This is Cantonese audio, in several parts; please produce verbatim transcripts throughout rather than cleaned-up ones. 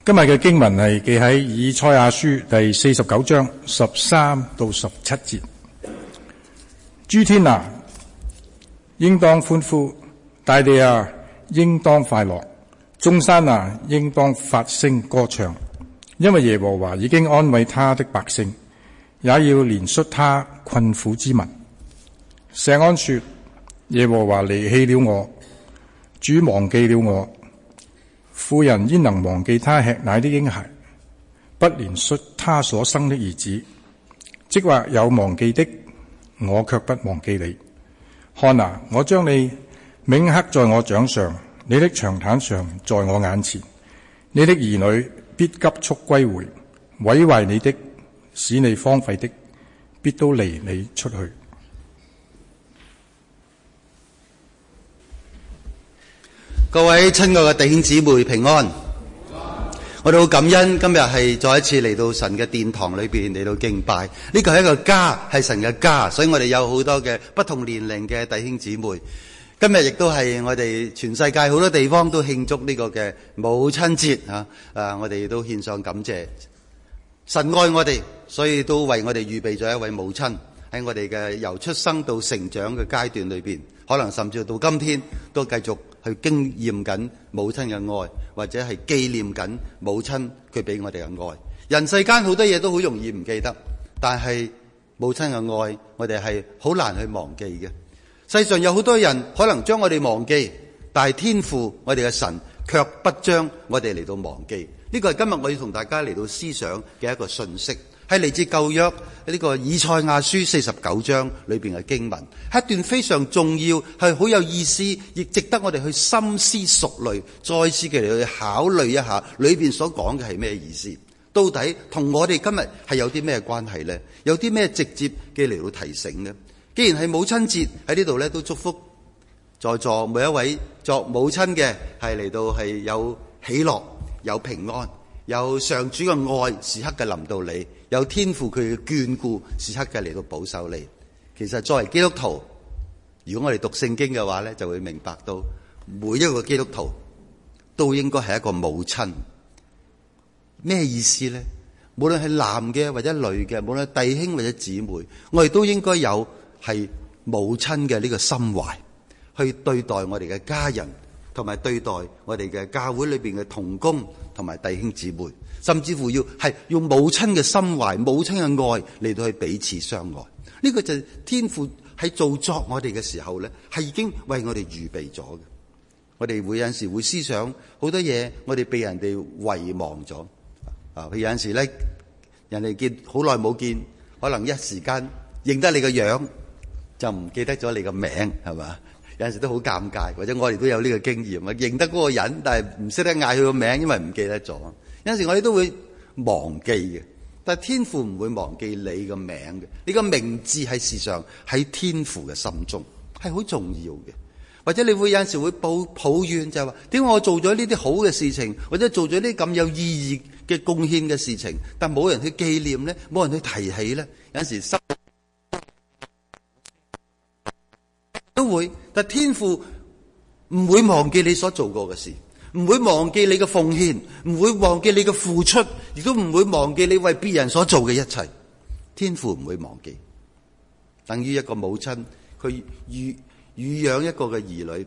今日嘅經文係記喺以賽亞書第四十九章十三到十七節。諸天啊，應當歡呼；大地啊，應當快樂；眾山啊，應當發聲歌唱。因為耶和華已經安慰他的百姓，也要憐恤他困苦之民。錫安說：耶和華離棄了我，主忘記了我。婦人焉能忘記他吃奶的嬰孩，不憐恤他所生的兒子？即或有忘記的，我卻不忘記你。看啊，我將你銘刻在我掌上，你的長毯上在我眼前。你的兒女必急速歸回，毀壞你的，使你荒廢的，必都離你出去。 各位親愛嘅弟兄姊妹平安，我哋好感恩今日係再一次嚟到神嘅殿堂裏邊嚟到敬拜。呢個係一個家，係神嘅家，所以我哋有好多嘅不同年齡嘅弟兄姊妹。今日亦都係我哋全世界好多地方都慶祝呢個嘅母親節啊！啊，我哋都獻上感謝。神愛我哋，所以都為我哋預備咗一位母親，喺我哋嘅由出生到成長嘅階段裏邊，可能甚至到今天都繼續去經驗緊母親嘅愛，或者係紀念緊母親佢俾我哋嘅愛。人世間好多嘢都好容易唔記得，但係母親嘅愛我哋係好難去忘記嘅。世上有好多人可能將我哋忘記，但係天父我哋嘅神卻不將我哋嚟到忘記。呢個係今日我要同大家嚟到思想嘅一個信息，係嚟自舊約呢個以賽亞書四十九章裏邊嘅經文，係一段非常重要，係好有意思，亦值得我哋去深思熟慮，再次嘅嚟去考慮一下裏邊所講嘅係咩意思，到底同我哋今日係有啲咩關係呢？有啲咩直接嘅嚟到提醒呢？既然係母親節喺呢度咧，都祝福在座每一位作母親嘅係嚟到係有喜樂、有平安、有上主嘅愛時刻嘅臨到你，有天父佢嘅眷顧時刻嘅嚟到保守你。其實作為基督徒，如果我哋讀聖經嘅話咧，就會明白到每一個基督徒都應該係一個母親。咩意思咧？無論係男嘅或者女嘅，無論係弟兄或者姊妹，我哋都應該有係母親嘅呢個心懷，去對待我哋嘅家人，同埋對待我哋嘅教會裏邊嘅同工同埋弟兄姊妹，甚至乎要係用母親嘅心懷、母親嘅愛嚟到去彼此相愛。呢個就係天父喺造作我哋嘅時候咧，係已經為我哋預備咗嘅。我哋會有陣時會思想好多嘢，我哋被人哋遺忘咗啊！譬如有陣時咧，人哋見好耐冇見，可能一時間認得你個樣，就唔記得咗你個名，係嘛？有陣時都好尷尬，或者我哋都有呢個經驗啊，認得嗰個人，但係唔識得嗌佢個名，因為唔記得咗。有陣時我哋都會忘記嘅，但係天父唔會忘記你個名嘅，你個名字係時常喺天父嘅心中，係好重要嘅。或者你會有陣時會抱抱怨，就係話點解我做咗呢啲好嘅事情，或者做咗啲咁有意義嘅貢獻嘅事情，但冇人去紀念咧，冇人去提起咧，有陣時心都會，但天父唔會忘記你所做過嘅事，唔會忘記你嘅奉獻，唔會忘記你嘅付出，亦都唔會忘記你為別人所做嘅一切。天父唔會忘記，等於一個母親，佢乳乳養一個嘅兒女，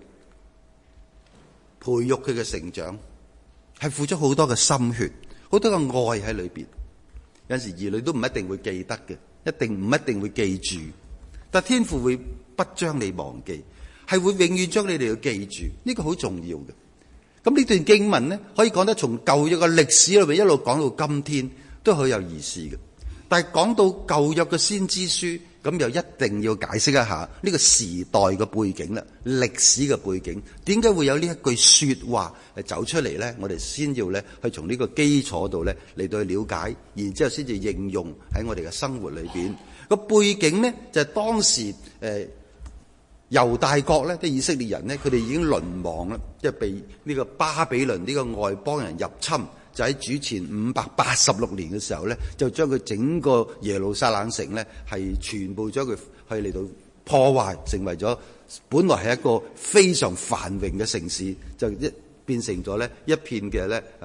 培育佢嘅成長，係付出好多嘅心血，好多嘅愛喺裏邊。有陣時兒女都唔一定會記得嘅，一定唔一定會記住，但天父會不將你忘記，係會永遠將你哋要記住，呢個好重要嘅。咁呢段經文咧，可以講得從舊約嘅歷史裏邊一路講到今天，都好有意思嘅。但係講到舊約嘅先知書，咁又一定要解釋一下呢個時代嘅背景啦，歷史嘅背景，點解會有呢一句說話係走出嚟咧？我哋先要咧去從呢個基礎度咧嚟到去了解，然之後先至應用喺我哋嘅生活裏邊。個背景咧就係、是、當時誒。呃猶大國咧，啲以色列人咧，佢哋已經淪亡啦，即係被呢個巴比倫呢個外邦人入侵，就喺主前五百八十六年嘅時候咧，就將佢整個耶路撒冷城咧係全部將佢去嚟到破壞，成為咗本來係一個非常繁榮嘅城市，就一變成咗咧一片嘅咧誒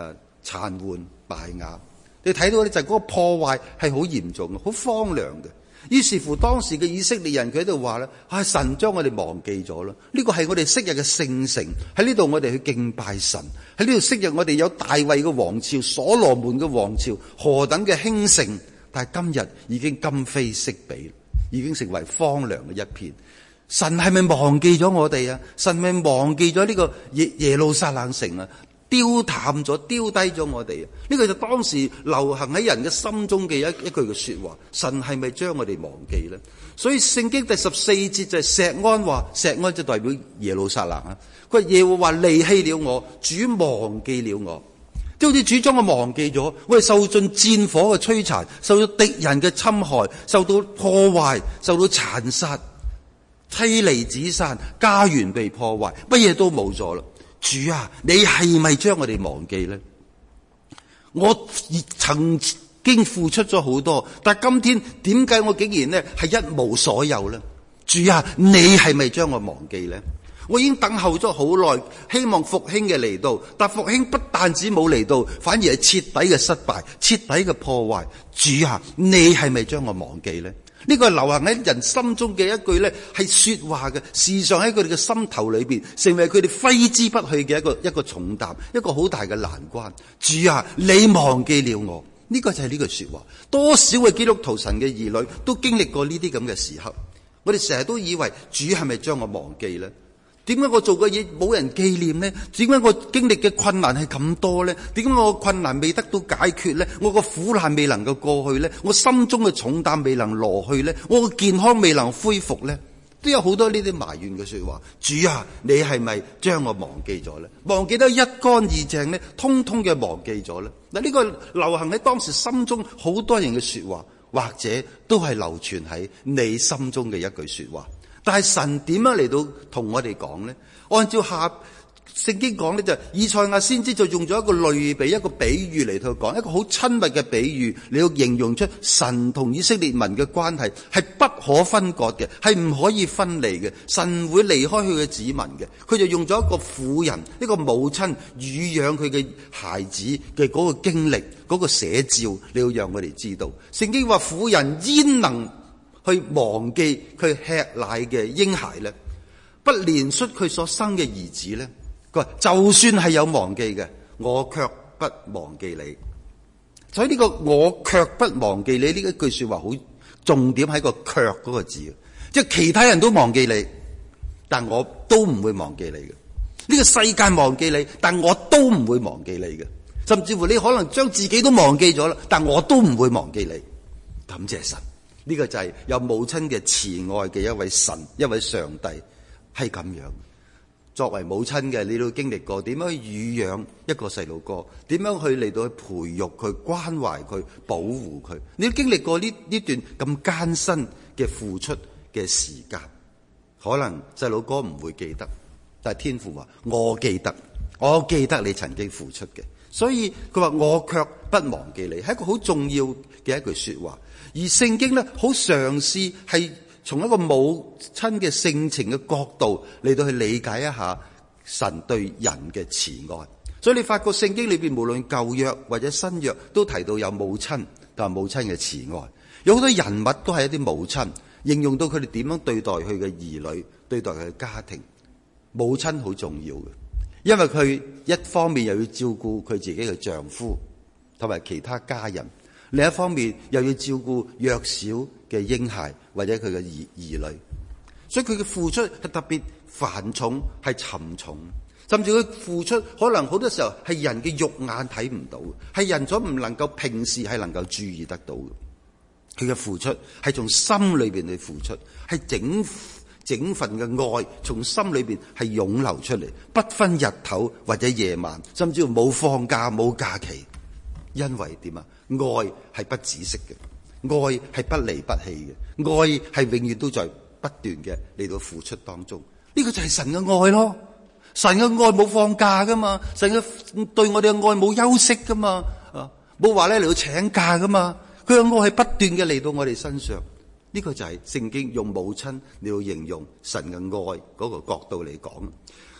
殘垣敗瓦。你睇到咧就係嗰個破壞係好嚴重嘅，好荒涼嘅。於是乎當時嘅以色列人佢喺度話咧，啊神將我哋忘記咗啦！呢個係我哋昔日嘅聖城，喺呢度我哋去敬拜神，喺呢度昔日我哋有大衛嘅王朝、所羅門嘅王朝，何等嘅興盛，但係今日已經今非昔比，已經成為荒涼嘅一片。神係咪忘記咗我哋啊？神係咪忘記咗呢個耶耶路撒冷城啊？丟淡咗、丟低咗我哋啊！呢個就當時流行喺人嘅心中嘅一一句嘅說話：神係咪將我哋忘記咧？所以聖經第十四節就係錫安話，錫安就代表耶路撒冷啊。佢話耶和華離棄了我，主忘記了我，即好似主將我忘記咗，我哋受盡戰火嘅摧殘，受到敵人嘅侵害，受到破壞，受到殘殺，妻離子散，家園被破壞，乜嘢都冇咗啦。主啊，你係咪將我哋忘記呢？我曾經付出咗好多，但係今天點解我竟然呢係一無所有呢？主啊，你係咪將我忘記呢？我已經等候咗好耐，希望復興嘅嚟到，但復興不但止冇嚟到，反而係徹底嘅失敗，徹底嘅破壞。主啊，你係咪將我忘記呢？呢個係流行喺人心中嘅一句咧，係說話嘅，時常喺佢哋嘅心頭裏邊，成為佢哋揮之不去嘅一個一個重擔，一個好大嘅難關。主啊，你忘記了我，呢個就係呢句說話。多少嘅基督徒神嘅兒女都經歷過呢啲咁嘅時刻。我哋成日都以為主係咪將我忘記咧？點解我做嘅嘢冇人紀念呢？點解我經歷嘅困難係咁多呢？點解我困難未得到解決呢？我個苦難未能夠過去呢？我心中嘅重擔未能挪去呢？我個健康未能恢復呢？都有好多呢啲埋怨嘅說話。主啊，你係咪將我忘記咗呢？忘記得一乾二淨呢？通通嘅忘記咗呢？嗱，呢個流行喺當時心中好多人嘅說話，或者都係流傳喺你心中嘅一句說話。但係神點樣嚟到同我哋講呢？按照下聖經講呢，就以賽亞先知就用咗一個類比、一個比喻嚟到講，一個好親密嘅比喻嚟到形容出神同以色列民嘅關係係不可分割嘅，係唔可以分離嘅。神會離開佢嘅子民嘅。佢就用咗一個婦人、一個母親乳養佢嘅孩子嘅嗰個經歷、嗰個寫照，你要讓我哋知道。聖經話婦人焉能去忘記佢吃奶嘅嬰孩呢？不憐恤佢所生嘅兒子呢？佢話就算係有忘記嘅，我卻不忘記你。所以呢個我卻不忘記你呢一句說話好重點喺個卻嗰個字，即係其他人都忘記你，但我都唔會忘記你嘅。呢個世界忘記你，但我都唔會忘記你嘅。甚至乎你可能將自己都忘記咗啦，但我都唔會忘記你。感謝神。呢個就係有母親嘅慈愛嘅一位神，一位上帝係咁樣。作為母親嘅，你都經歷過點樣去乳養一個細路哥，點樣去嚟到去培育佢、關懷佢、保護佢。你都經歷過呢呢段咁艱辛嘅付出嘅時間。可能細路哥唔會記得，但係天父話我記得，我記得你曾經付出嘅。所以佢話我卻不忘記你，係一個好重要嘅一句說話。而聖經咧，好嘗試係從一個母親嘅性情嘅角度嚟到去理解一下神對人嘅慈愛。所以你發覺聖經裏邊無論舊約或者新約都提到有母親同埋母親嘅慈愛。有好多人物都係一啲母親，形容到佢哋點樣對待佢嘅兒女，對待佢嘅家庭。母親好重要嘅，因為佢一方面又要照顧佢自己嘅丈夫同埋其他家人，另一方面又要照顧弱小嘅嬰孩或者佢嘅兒兒女，所以佢嘅付出係特別繁重，係沉重，甚至佢付出可能好多時候係人嘅肉眼睇唔到，係人所唔能夠平時係能夠注意得到嘅。佢嘅付出係從心裏邊去付出，係整整份嘅愛從心裏邊係湧流出嚟，不分日頭或者夜晚，甚至乎冇放假冇假期。因為點啊？愛係不止息嘅，愛係不離不棄嘅，愛係永遠都在不斷嘅嚟到付出當中。呢個就係神嘅愛咯。神嘅愛冇放假噶嘛，神嘅對我哋嘅愛冇休息噶嘛，啊，冇話咧嚟到請假噶嘛。佢嘅愛係不斷嘅嚟到我哋身上。呢個就係聖經用母親嚟到形容神嘅愛嗰個角度嚟講。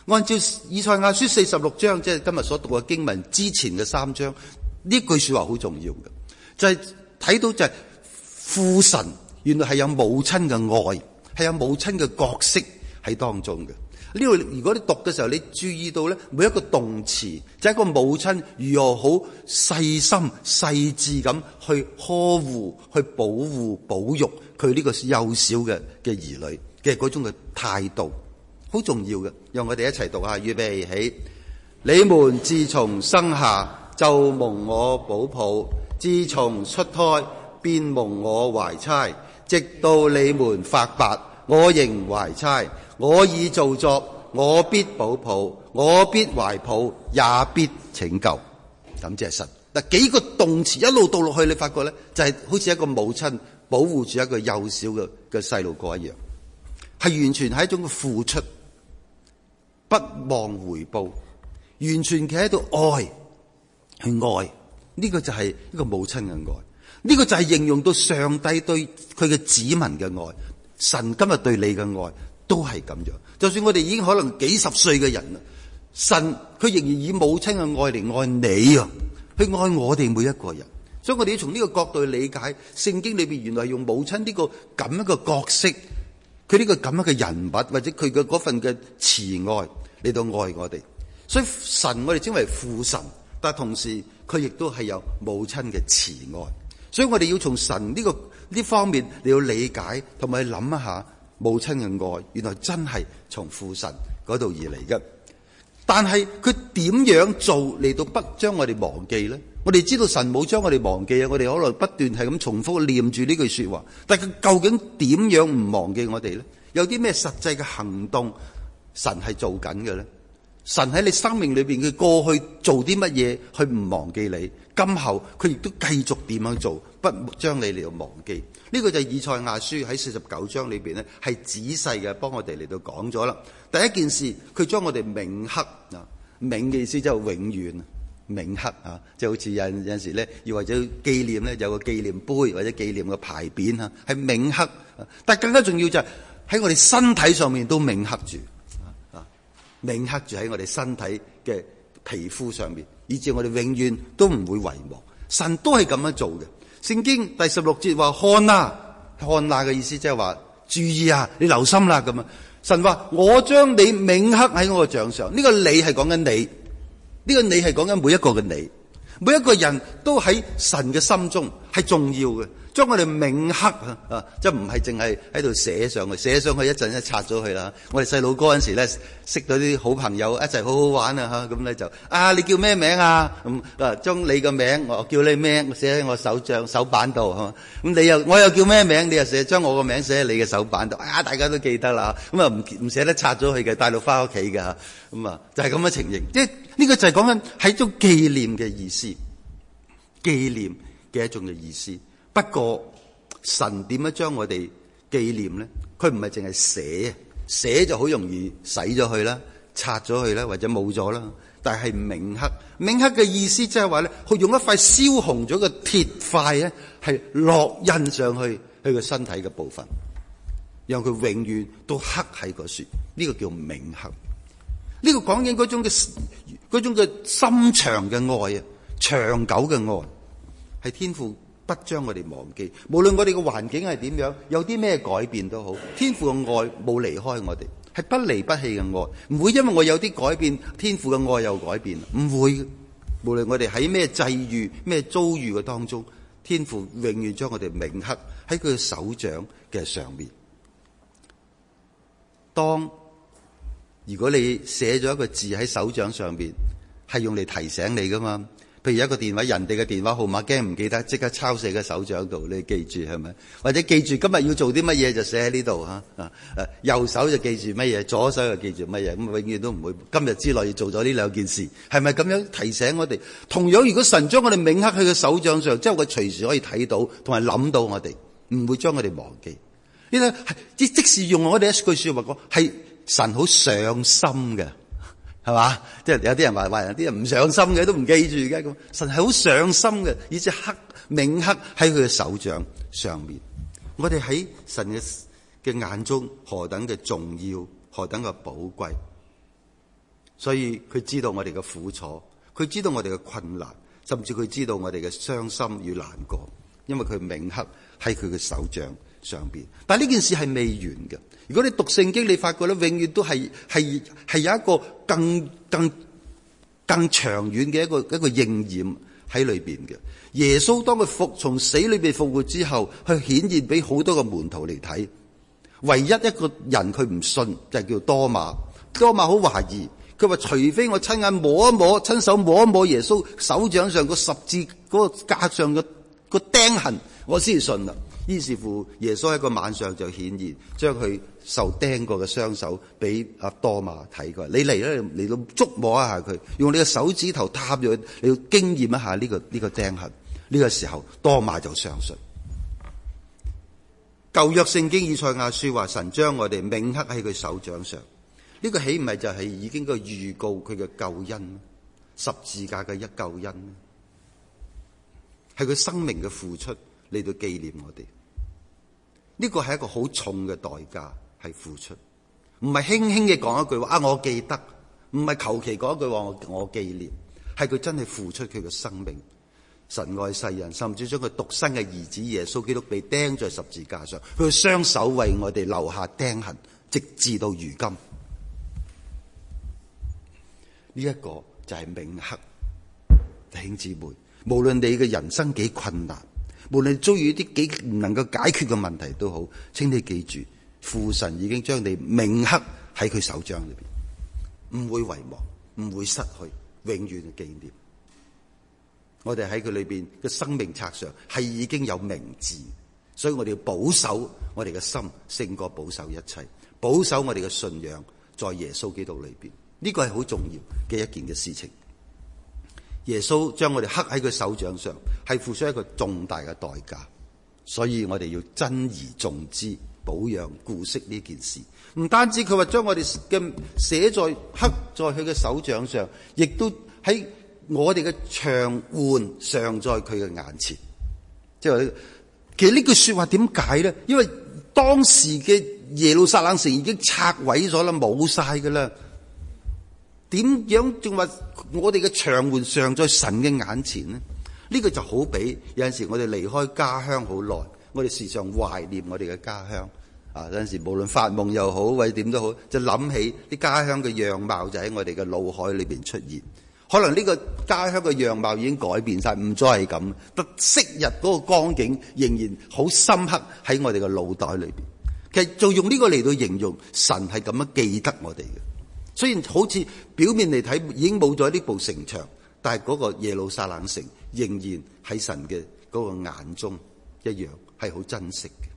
按照以賽亞書四十六章，即係今日所讀嘅經文之前嘅三章，呢句說話好重要嘅，就係睇到就係父神原來係有母親嘅愛，係有母親嘅角色喺當中嘅。呢度如果你讀嘅時候，你注意到咧，每一個動詞就係一個母親如何好細心細緻咁去呵護、去保護、保育佢呢個幼小嘅嘅兒女嘅嗰種嘅態度，好重要嘅。讓我哋一齊讀下，預備起。你們自從生下就蒙我保抱，自從出胎便蒙我懷搋，直到你們發白，我仍懷搋。我已造作，我必保抱，我必懷抱，也必拯救。感謝神。嗱，幾個動詞一路到落去，你發覺咧，就係好似一個母親保護住一個幼小嘅嘅細路哥一樣，係完全係一種嘅付出，不望回報，完全企喺度愛，去愛。呢個就係一個母親嘅愛，呢個就係形容到上帝對佢嘅子民嘅愛。神今日對你嘅愛都係咁樣，就算我哋已經可能幾十歲嘅人啦，神佢仍然以母親嘅愛嚟愛你啊，去愛我哋每一個人。所以我哋要從呢個角度去理解聖經裏邊原來係用母親呢個咁樣嘅角色，佢呢個咁樣嘅人物，或者佢嘅嗰份嘅慈愛嚟到愛我哋。所以神我哋稱為父神，但係同時佢亦都係有母親嘅慈愛。所以我哋要從神呢個呢方面你要理解同埋諗一下。母親嘅愛原來真係從父神嗰度而嚟嘅，但係佢點樣做嚟到不將我哋忘記呢？我哋知道神冇將我哋忘記啊，我哋可能不斷係咁重複念住呢句說話，但係佢究竟點樣唔忘記我哋呢？有啲咩實際嘅行動神係做緊嘅呢？神喺你生命裏邊佢過去做啲乜嘢去唔忘記你，今後佢亦都繼續點樣做，不將你嚟到忘記。呢個就係以賽亞書喺四十九章裏邊咧，係仔細嘅幫我哋嚟到講咗啦。第一件事，佢將我哋銘刻啊，銘嘅意思就係永遠銘刻啊，即係好似有有陣時咧，要或者紀念咧，有個紀念碑或者紀念嘅牌匾啊，係銘刻。但係更加重要就係喺我哋身體上面都銘刻住啊，銘刻住喺我哋身體嘅皮膚上面，以致我哋永遠都唔會遺忘。神都係咁樣做嘅。聖經第十六節話看啊，看啊嘅意思即係話注意啊，你留心啦咁啊。神話我將你銘刻喺我嘅杖上，呢個你係講緊你，呢個你係講緊每一個嘅你，每一個人都喺神嘅心中係重要嘅。將我哋銘刻啊，啊，即係唔係淨係喺度寫上去，寫上去一陣一拆咗佢啦。我哋細路哥嗰陣時咧，識到啲好朋友一齊好好玩啊，咁咧就啊，你叫咩名啊？咁啊，將你個名我叫你名，我寫喺我手掌手板度，係嘛？咁你又我又叫咩名？你又寫將我個名寫喺你嘅手板度，啊，大家都記得啦。咁啊，唔唔捨得拆咗佢嘅，帶到翻屋企嘅，咁啊，就係咁嘅情形。即係呢個就係講緊係一種紀念嘅意思，紀念嘅一種嘅意思。不過神點樣將我哋紀念咧？佢唔係淨係寫，寫就好容易洗咗佢啦，拆咗佢啦，或者冇咗啦。但係銘刻，銘刻嘅意思即係話咧，佢用一塊燒紅咗嘅鐵塊咧，係烙印上去佢個身體嘅部分，讓佢永遠都刻喺個樹。呢、這個叫銘刻。呢、這個講緊嗰種嘅嗰種嘅深長嘅愛啊，長久嘅愛，係天父。不將我哋忘記，無論我哋嘅環境係點樣，有啲咩改變都好，天父嘅愛冇離開我哋，係不離不棄嘅愛，唔會因為我有啲改變，天父嘅愛又改變，唔會。無論我哋喺咩際遇、咩遭遇嘅當中，天父永遠將我哋銘刻喺佢嘅手掌嘅上面。當如果你寫咗一個字喺手掌上邊，係用嚟提醒你噶嘛？譬如一個電話，人哋嘅電話號碼驚唔記得，即刻抄寫喺手掌度，你記住係咪？或者記住今日要做啲乜嘢就寫喺呢度吓啊！誒，右手就記住乜嘢，左手就記住乜嘢，咁永遠都唔會今日之內要做咗呢兩件事，係咪咁樣提醒我哋？同樣，如果神將我哋銘刻喺佢手掌上，即係我隨時可以睇到同埋諗到我哋，唔會將我哋忘記。呢個係即即是用我哋一句說話講，係神好上心嘅。係嘛？即係有啲人話話人啲人唔上心嘅都唔記住嘅咁，神係好上心嘅，以至刻銘刻喺佢嘅手掌上面。我哋喺神嘅嘅眼中何等嘅重要，何等嘅寶貴。 所以佢知道我哋嘅苦楚，佢知道我哋嘅困難，甚至佢知道我哋嘅傷心與難過，因為佢銘刻喺佢嘅手掌上邊。但係呢件事係未完嘅。如果你讀聖經，你發覺咧，永遠都係係係有一個更更更長遠嘅一個一個應驗喺裏邊嘅。耶穌當佢復從死裏邊復活之後，去顯現俾好多個門徒嚟睇。唯一一個人佢唔信，就係叫多馬。多馬好懷疑，佢話除非我親眼摸一摸，親手摸一摸耶穌手掌上個十字嗰個架上嘅個釘痕，我先信啦。於是乎，耶穌喺個晚上就顯現，將佢受釘過嘅雙手俾阿多馬睇過。你嚟咧，嚟到觸摸一下佢，用你嘅手指頭踏入去，你要經驗一下呢個呢個釘痕。呢個時候，多馬就相信。舊約聖經以賽亞書話，神將我哋銘刻喺佢手掌上。呢個豈唔係就係已經個預告佢嘅救恩，十字架嘅一救恩，係佢生命嘅付出嚟到紀念我哋。呢個係一個好重嘅代價，係付出，唔係輕輕嘅講一句話啊，我記得，唔係求其講一句話我我紀念，係佢真係付出佢嘅生命。神愛世人，甚至將佢獨生嘅兒子耶穌基督被釘在十字架上，佢雙手為我哋留下釘痕，直至到如今。呢、這、一個就係銘刻。弟兄姊妹，無論你嘅人生幾困難，無論你遭遇啲幾唔能夠解決嘅問題都好，請你記住，父神已經將你銘刻喺佢手掌裏邊，唔會遺忘，唔會失去，永遠嘅紀念。我哋喺佢裏邊嘅生命冊上係已經有名字，所以我哋要保守我哋嘅心，勝過保守一切，保守我哋嘅信仰在耶穌基督裏邊。呢個係好重要嘅一件嘅事情。耶穌將我哋刻喺佢手掌上，係付出一個重大嘅代價，所以我哋要珍而重之，保養顧惜呢件事。唔單止佢話將我哋嘅寫在刻在佢嘅手掌上，亦都喺我哋嘅牆垣常在佢嘅眼前。即係其實呢句說話點解咧？因為當時嘅耶路撒冷城已經拆毀咗啦，冇晒噶啦。點樣仲話我哋嘅牆垣常在神嘅眼前呢？呢個就好比有陣時我哋離開家鄉好耐，我哋時常懷念我哋嘅家鄉啊。有陣時無論發夢又好，或者點都好，就諗起啲家鄉嘅樣貌就喺我哋嘅腦海裏邊出現。可能呢個家鄉嘅樣貌已經改變晒，唔再係咁，但昔日嗰個光景仍然好深刻喺我哋嘅腦袋裏邊。其實就用呢個嚟到形容神係咁樣記得我哋嘅。雖然好似表面嚟睇已經冇咗呢部城牆，但係嗰個耶路撒冷城仍然喺神嘅嗰個眼中一樣係好珍惜嘅。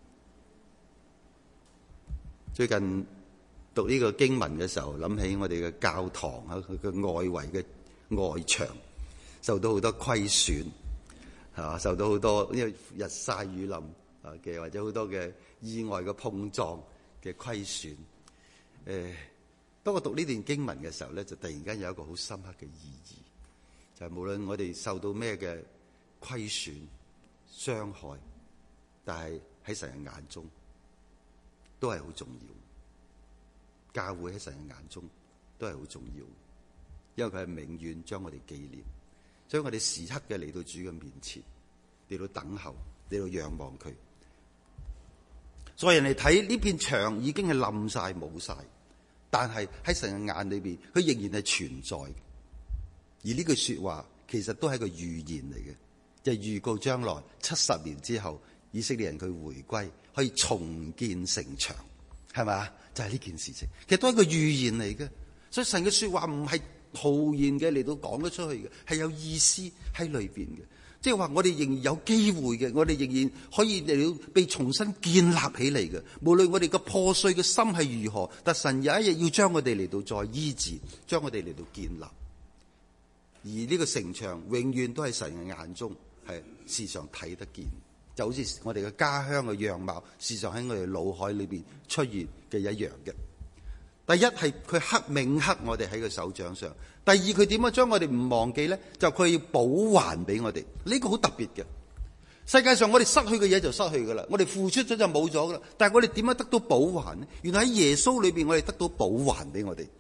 最近讀呢個經文嘅時候，諗起我哋嘅教堂啊，佢嘅外圍嘅外牆受到好多虧損，係受到好多因為日曬雨淋啊嘅，或者好多嘅意外嘅碰撞嘅虧損。誒，當我讀呢段經文嘅時候咧，就突然間有一個好深刻嘅意義，就係、是、無論我哋受到咩嘅虧損、傷害，但係喺神嘅眼中都係好重要。教會喺神嘅眼中都係好重要，因為佢係永遠將我哋紀念，所以我哋時刻嘅嚟到主嘅面前，嚟到等候，嚟到仰望佢。所以人哋睇呢片牆已經係冧晒冇晒，但係喺神嘅眼裏邊，佢仍然係存在。而呢句說話其實都係一個預言嚟嘅，就係預告將來七十年之後，以色列人佢回歸，可以重建城牆，係咪啊？就係呢件事情，其實都係一個預言嚟嘅。所以神嘅說話唔係徒然嘅嚟到講得出去嘅，係有意思喺裏邊嘅。即係話我哋仍然有機會嘅，我哋仍然可以嚟到被重新建立起嚟嘅。無論我哋個破碎嘅心係如何，但神有一日要將我哋嚟到再醫治，將我哋嚟到建立。而呢個城牆永遠都係神嘅眼中係時常睇得見，就好似我哋嘅家鄉嘅樣貌時常喺我哋腦海裏邊出現嘅一樣嘅。第一係佢刻銘刻我哋喺佢手掌上，第二佢點樣將我哋唔忘記咧？就佢要補還俾我哋，呢個好特別嘅。世界上我哋失去嘅嘢就失去噶啦，我哋付出咗就冇咗噶啦。但係我哋點樣得到補還呢？原來喺耶穌裏邊我哋得到補還俾我哋。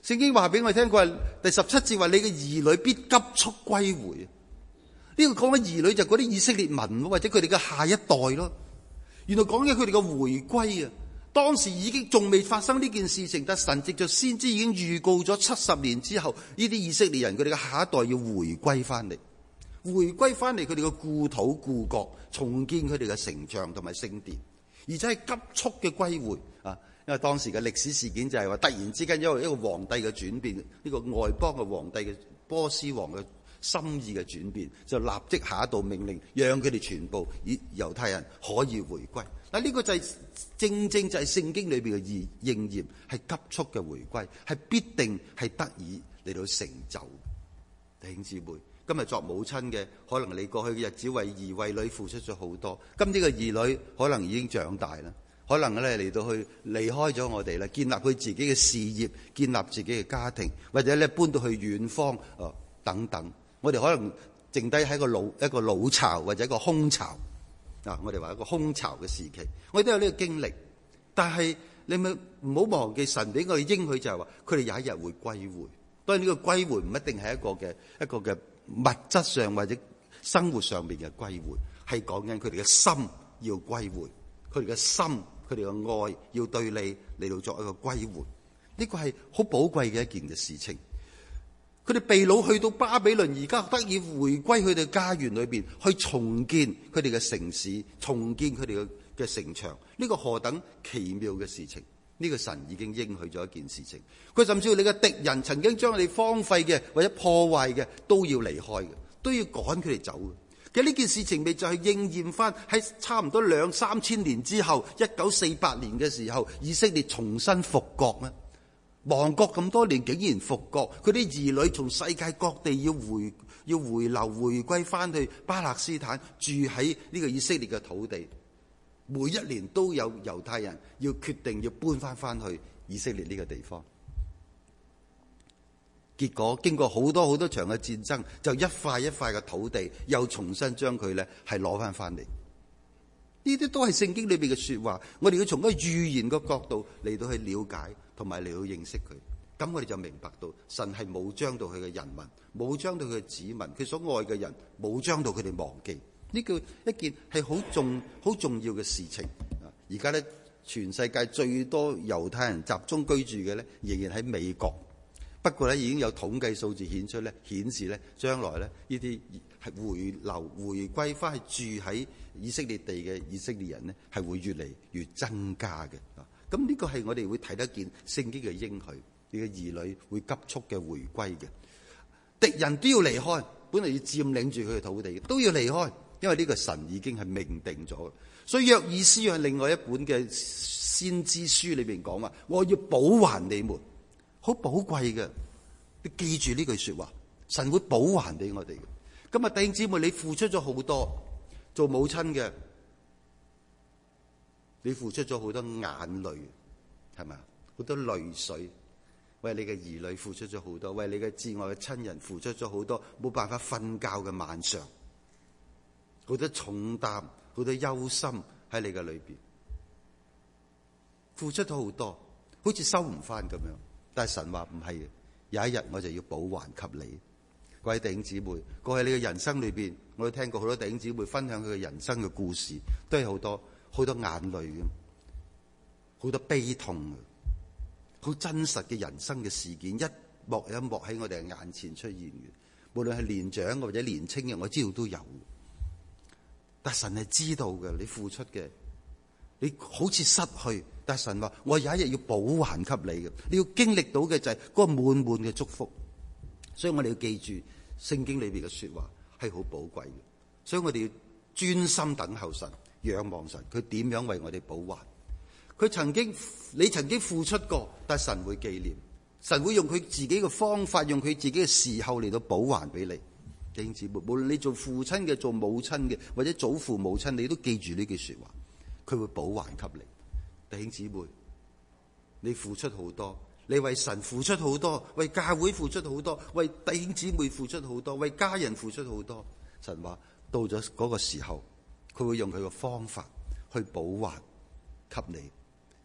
聖經話俾我哋聽，佢話第十七節話你嘅兒女必急速歸回。呢個講緊兒女就嗰啲以色列民或者佢哋嘅下一代咯。原來講緊佢哋嘅回歸啊！當時已經仲未發生呢件事情，但神藉着先知已經預告咗七十年之後，呢啲以色列人佢哋嘅下一代要回歸翻嚟，回歸翻嚟佢哋嘅故土故國，重建佢哋嘅城牆同埋聖殿，而且係急速嘅歸回啊！因為當時嘅歷史事件就係話，突然之間因為一個皇帝嘅轉變，呢個外邦嘅皇帝嘅波斯王嘅心意嘅轉變，就立即下一道命令，讓佢哋全部以猶太人可以回歸。嗱，呢個就係正正就係聖經裏邊嘅應驗，係急速嘅回歸，係必定係得以嚟到成就。弟兄姊妹，今日作母親嘅，可能你過去嘅日子為兒為女付出咗好多，今天嘅兒女可能已經長大啦，可能咧嚟到去離開咗我哋啦，建立佢自己嘅事業，建立自己嘅家庭，或者咧搬到去遠方啊等等。我哋可能剩低喺個老一個老巢或者一個空巢。嗱，我哋話一個空巢嘅時期，我哋都有呢個經歷。但係你咪唔好忘記神俾我哋應許就係話，佢哋有一日會歸回。當然呢個歸回唔一定係一個嘅一個嘅物質上或者生活上面嘅歸回，係講緊佢哋嘅心要歸回，佢哋嘅心佢哋嘅愛要對你嚟到作一個歸回。呢個係好寶貴嘅一件嘅事情。佢哋被擄去到巴比倫，而家得以回歸佢哋家園裏邊，去重建佢哋嘅城市，重建佢哋嘅嘅城牆。呢個何等奇妙嘅事情！呢個神已經應許咗一件事情。佢甚至乎你嘅敵人曾經將你荒廢嘅或者破壞嘅都要離開嘅，都要趕佢哋走嘅。其實呢件事情咪就係應驗翻喺差唔多兩三千年之後，一九四八年嘅時候，以色列重新復國咩？亡國咁多年，竟然復國，佢啲兒女從世界各地要回要回流回歸翻去巴勒斯坦，住喺呢個以色列嘅土地。每一年都有猶太人要決定要搬翻翻去以色列呢個地方。結果經過好多好多場嘅戰爭，就一塊一塊嘅土地又重新將佢咧係攞翻翻嚟。呢啲都係聖經裏邊嘅說話，我哋要從一個預言嘅角度嚟到去了解同埋嚟到認識佢，咁我哋就明白到神係冇將到佢嘅人民，冇將到佢嘅子民，佢所愛嘅人冇將到佢哋忘記。呢個一件係好重好重要嘅事情。而家咧，全世界最多猶太人集中居住嘅咧，仍然喺美國。不過咧，已經有統計數字顯出咧，顯示咧，將來咧呢啲係回流回歸翻去住喺以色列地嘅以色列人咧，係會越嚟越增加嘅。咁呢個係我哋會睇得見聖經嘅應許，你嘅兒女會急速嘅回歸嘅。敵人都要離開，本來要佔領住佢嘅土地，都要離開，因為呢個神已經係命定咗。所以約珥書喺另外一本嘅先知書裏邊講話，我要補還你們。好寶貴嘅，你記住呢句說話，神會補還俾我哋嘅。今日弟兄姊妹，你付出咗好多，做母親嘅，你付出咗好多眼淚，係咪啊？好多淚水，為你嘅兒女付出咗好多，為你嘅至愛嘅親人付出咗好多，冇辦法瞓覺嘅晚上，好多重擔，好多憂心喺你嘅裏邊，付出咗好多，好似收唔翻咁樣。但係神話唔係，有一日我就要補還給你。各位弟兄姊妹，過去你嘅人生裏邊，我都聽過好多弟兄姊妹分享佢嘅人生嘅故事，都係好多好多眼淚嘅，好多悲痛嘅，好真實嘅人生嘅事件，一幕一幕喺我哋眼前出現嘅。無論係年長或者年輕嘅，我知道都有。但神係知道嘅，你付出嘅，你好似失去。但神話我有一日要補還給你嘅，你要經歷到嘅就係嗰個滿滿嘅祝福。所以我哋要記住聖經裏邊嘅說話係好寶貴嘅，所以我哋要專心等候神，仰望神，佢點樣為我哋補還。佢曾經你曾經付出過，但神會紀念，神會用佢自己嘅方法，用佢自己嘅時候嚟到補還俾你。弟兄姊妹，無論你做父親嘅、做母親嘅或者祖父母親，你都記住呢句說話，佢會補還給你。弟兄姊妹，你付出好多，你為神付出好多，為教會付出好多，為弟兄姊妹付出好多，為家人付出好多。神話到咗嗰個時候，佢會用佢嘅方法去補還給你，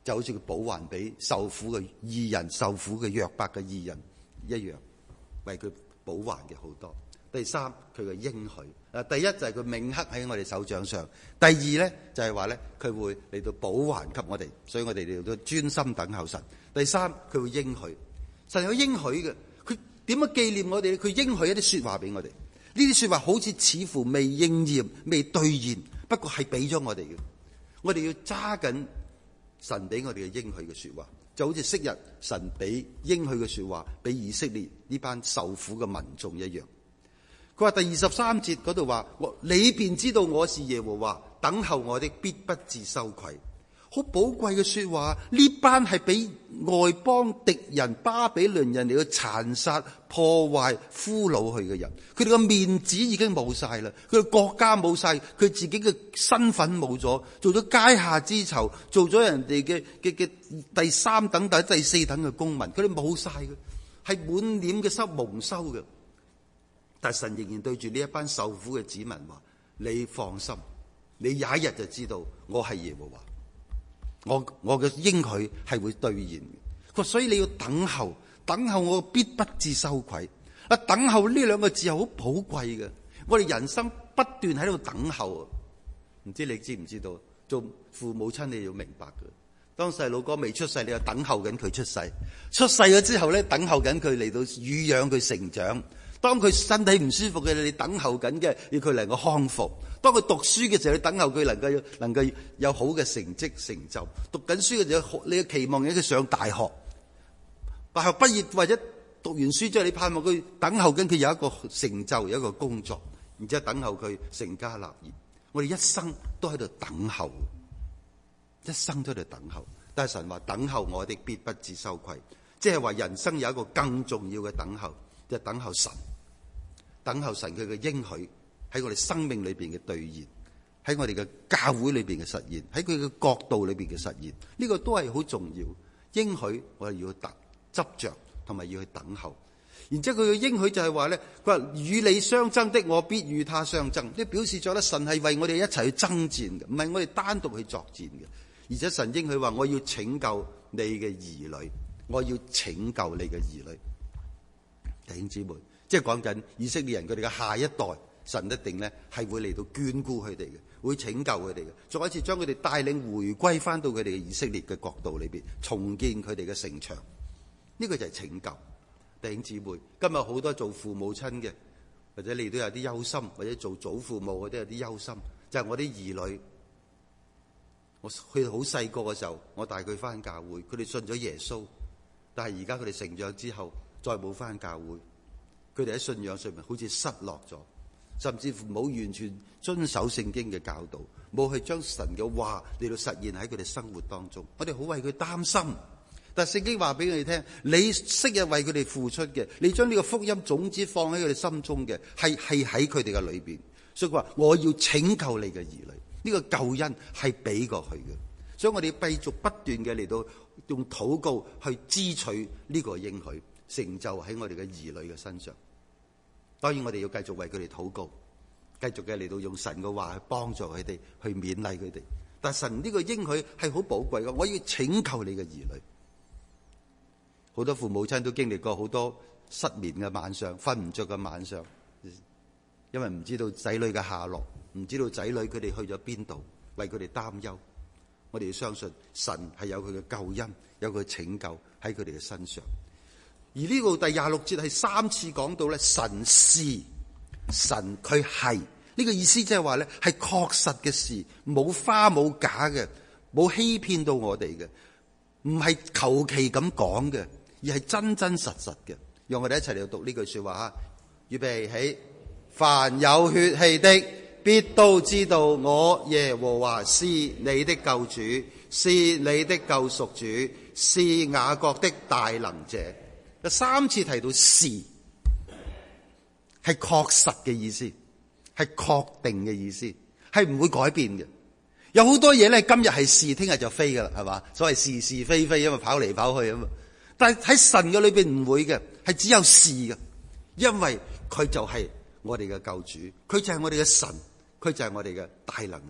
就好似佢補還俾受苦嘅義人、受苦嘅約伯嘅義人一樣，為佢補還嘅好多。第三，佢嘅應許。啊，第一就係佢銘刻喺我哋手掌上。第二咧就係話咧，佢會嚟到補還給我哋，所以我哋嚟到專心等候神。第三，佢會應許。神有應許嘅，佢點樣紀念我哋咧？佢應許一啲說話俾我哋。呢啲說話好似似乎未應驗、未兌現，不過係俾咗我哋嘅。我哋要揸緊神俾我哋嘅應許嘅說話，就好似昔日神俾應許嘅說話俾以色列呢班受苦嘅民眾一樣。佢話第二十三節嗰度話，你便知道我是耶和華，等候我的必不致羞愧。好寶貴嘅說話，呢班係俾外邦敵人巴比倫人嚟到殘殺、破壞、俘虜佢嘅人，佢哋嘅面子已經冇晒啦，佢哋國家冇晒，佢自己嘅身份冇咗，做咗階下之囚，做咗人哋嘅嘅嘅第三等或者第四等嘅公民，佢哋冇晒嘅，係滿臉嘅羞蒙羞嘅。但神仍然對住呢一班受苦嘅子民話：你放心，你有一日就知道我係耶和華。我我嘅應許係會兌現嘅，所以你要等候，等候我必不致羞愧。啊，等候呢兩個字係好寶貴嘅，我哋人生不斷喺度等候啊！唔知你知唔知道？做父母親你要明白嘅，當細佬哥未出世，你就等候緊佢出世；出世咗之後咧，等候緊佢嚟到乳養佢成長。當佢身體唔舒服嘅，你等候緊嘅要佢能夠康復；當佢讀書嘅時候，你等候佢能夠能夠有好嘅成績成就。讀緊書嘅時候，你嘅期望係佢上大學，大學畢業或者讀完書之後，你盼望佢等候緊佢有一個成就，有一個工作，然之後等候佢成家立業。我哋一生都喺度等候，一生都喺度等候。但係神話等候我的必不致羞愧，即係話人生有一個更重要嘅等候。就等候神，等候神佢嘅應許喺我哋生命裏邊嘅兌現，喺我哋嘅教會裏邊嘅實現，喺佢嘅國度裏邊嘅實現，呢個都係好重要。應許我哋要特執着，同埋要去等候。然之後佢嘅應許就係話咧，佢話與你相爭的，我必與他相爭。即係表示咗咧，神係為我哋一齊去爭戰嘅，唔係我哋單獨去作戰嘅。而且神應許話，我要拯救你嘅兒女，我要拯救你嘅兒女。弟兄姊妹，即係講緊以色列人佢哋嘅下一代，神一定咧係會嚟到眷顧佢哋嘅，會拯救佢哋嘅，再一次將佢哋帶領回歸翻到佢哋嘅以色列嘅國度裏邊，重建佢哋嘅城牆。呢個就係拯救。弟兄姊妹，今日好多做父母親嘅，或者你都有啲憂心，或者做祖父母我都有啲憂心，就係我啲兒女，我佢哋好細個嘅時候，我帶佢翻教會，佢哋信咗耶穌，但係而家佢哋成長之後，再冇翻教會，佢哋喺信仰上面好似失落咗，甚至乎冇完全遵守聖經嘅教導，冇去將神嘅話嚟到實現喺佢哋生活當中。我哋好為佢擔心，但係聖經話俾佢哋聽，你昔日為佢哋付出嘅，你將呢個福音種子放喺佢哋心中嘅，係係喺佢哋嘅裏邊。所以佢話我要拯救你嘅兒女，呢個救恩係俾過去嘅。所以我哋要繼續不斷嘅嚟到用禱告去支取呢個應許，成就喺我哋嘅兒女嘅身上。當然我哋要繼續為佢哋禱告，繼續嘅嚟到用神嘅話去幫助佢哋，去勉勵佢哋。但神呢個應許係好寶貴嘅，我要拯救你嘅兒女。好多父母親都經歷過好多失眠嘅晚上，瞓唔着嘅晚上，因為唔知道仔女嘅下落，唔知道仔女佢哋去咗邊度，為佢哋擔憂。我哋要相信神係有佢嘅救恩，有佢嘅拯救喺佢哋嘅身上。而呢個第廿六節係三次講到咧，神是，神佢係，呢個意思即係話咧係確實嘅事，冇花冇假嘅，冇欺騙到我哋嘅，唔係求其咁講嘅，而係真真實實嘅。讓我哋一齊嚟讀呢句說話啊！預備起，凡有血氣的，必都知道我耶和華是你的救主，是你的救贖主，是雅各的大能者。三次提到是，係確實嘅意思，係確定嘅意思，係唔會改變嘅。有好多嘢咧，今日係是，聽日就飛噶啦，係嘛？所謂是是非非，因為跑嚟跑去啊嘛。但係喺神嘅裏邊唔會嘅，係只有是嘅，因為佢就係我哋嘅救主，佢就係我哋嘅神，佢就係我哋嘅大能者，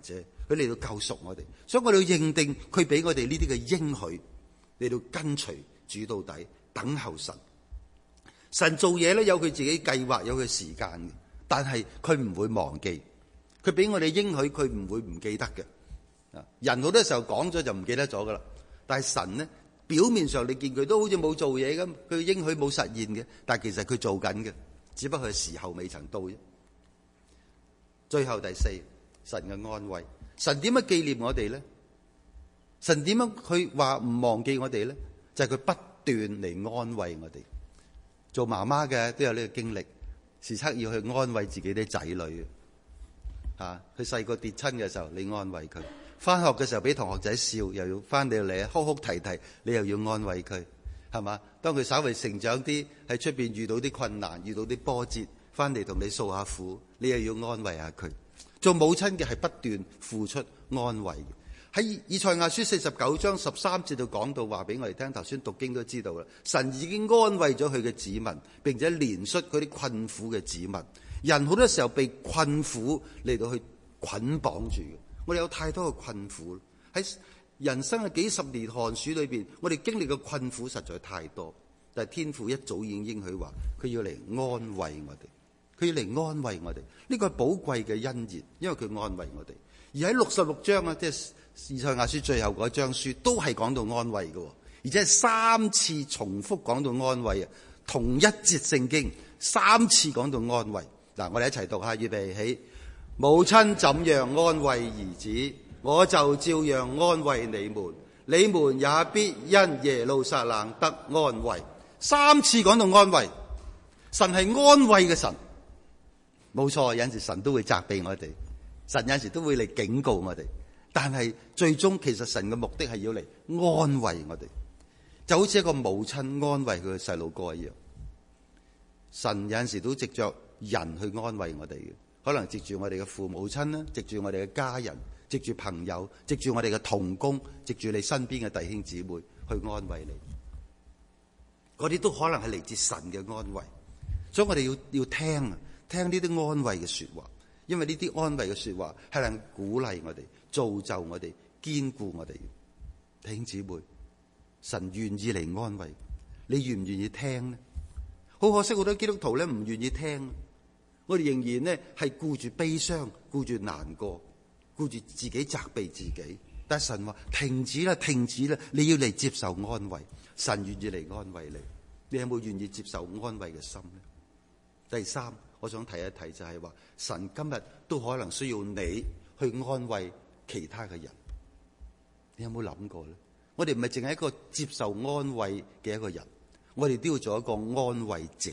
佢嚟到救贖我哋，所以我哋要認定佢俾我哋呢啲嘅應許，嚟到跟隨主到底，等候神。神做嘢咧有佢自己計劃，有佢時間嘅，但係佢唔會忘記，佢俾我哋應許，佢唔會唔記得嘅。啊，人好多時候講咗就唔記得咗噶啦，但係神咧表面上你見佢都好似冇做嘢咁，佢應許冇實現嘅，但係其實佢做緊嘅，只不過係時候未曾到啫。最後第四，神嘅安慰，神點樣紀念我哋咧？神點樣佢話唔忘記我哋咧？就係佢不斷嚟安慰我哋。做媽媽嘅都有呢個經歷，時刻要去安慰自己啲仔女。啊，佢細個跌親嘅時候，你安慰佢；翻學嘅時候俾同學仔笑，又要翻到嚟哭哭啼啼，你又要安慰佢，係嘛？當佢稍微成長啲，喺出邊遇到啲困難，遇到啲波折，翻嚟同你訴下苦，你又要安慰下佢。做母親嘅係不斷付出安慰。喺以賽亞書四十九章十三節度講到話俾我哋聽，頭先讀經都知道啦。神已經安慰咗佢嘅子民，並且憐恤嗰啲困苦嘅子民。人好多時候被困苦嚟到去捆綁住嘅，我哋有太多嘅困苦喺人生嘅幾十年寒暑裏邊，我哋經歷嘅困苦實在太多。但係天父一早已經應許話，佢要嚟安慰我哋，佢要嚟安慰我哋。呢個係寶貴嘅恩言，因為佢安慰我哋。而喺六十六章啊，即係以賽亞書最後嗰章書，都係講到安慰嘅，而且係三次重複講到安慰啊，同一節聖經三次講到安慰。嗱，我哋一齊讀下，預備起。母親怎樣安慰兒子，我就照樣安慰你們，你們也必因耶路撒冷得安慰。三次講到安慰，神係安慰嘅神，冇錯。有陣時神都會責備我哋，神有陣時都會嚟警告我哋，但係最終其實神嘅目的係要嚟安慰我哋，就好似一個母親安慰佢嘅細路哥一樣。神有陣時都藉着人去安慰我哋嘅，可能藉住我哋嘅父母親啦，藉住我哋嘅家人，藉住朋友，藉住我哋嘅同工，藉住你身邊嘅弟兄姊妹去安慰你，嗰啲都可能係嚟自神嘅安慰。所以我哋要要聽啊，聽呢啲安慰嘅說話，因為呢啲安慰嘅說話係能鼓勵我哋、造就我哋、堅固我哋。弟兄姊妹，神願意嚟安慰，你願唔願意聽呢？好可惜，好多基督徒咧唔願意聽。我哋仍然咧係顧住悲傷，顧住難過，顧住自己責備自己。但係神話停止啦，停止啦！你要嚟接受安慰，神願意嚟安慰你。你有冇願意接受安慰嘅心呢？第三，我想提一提就係話，神今日都可能需要你去安慰其他嘅人。你有冇諗過咧？我哋唔係淨係一個接受安慰嘅一個人，我哋都要做一個安慰者。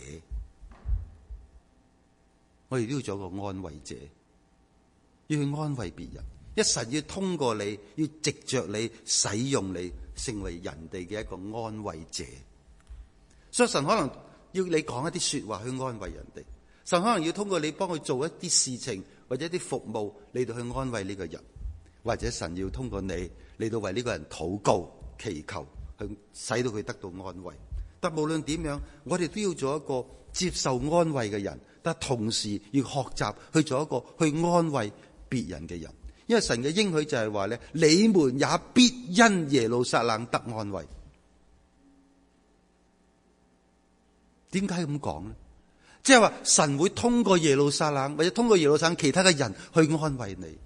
我哋都要做一個安慰者，要去安慰別人。一神要通過你，要藉着你，使用你，成為人哋嘅一個安慰者。所以神可能要你講一啲說話去安慰人哋，神可能要通過你幫佢做一啲事情或者一啲服務嚟到去安慰呢個人，或者神要通過你嚟到為呢個人禱告祈求，去使到佢得到安慰。但無論點樣，我哋都要做一個接受安慰嘅人，但同時要學習去做一個去安慰別人嘅人。因為神嘅應許就係話咧，你們也必因耶路撒冷得安慰。點解咁講呢？即係話神會通過耶路撒冷，或者通過耶路撒冷其他嘅人去安慰你。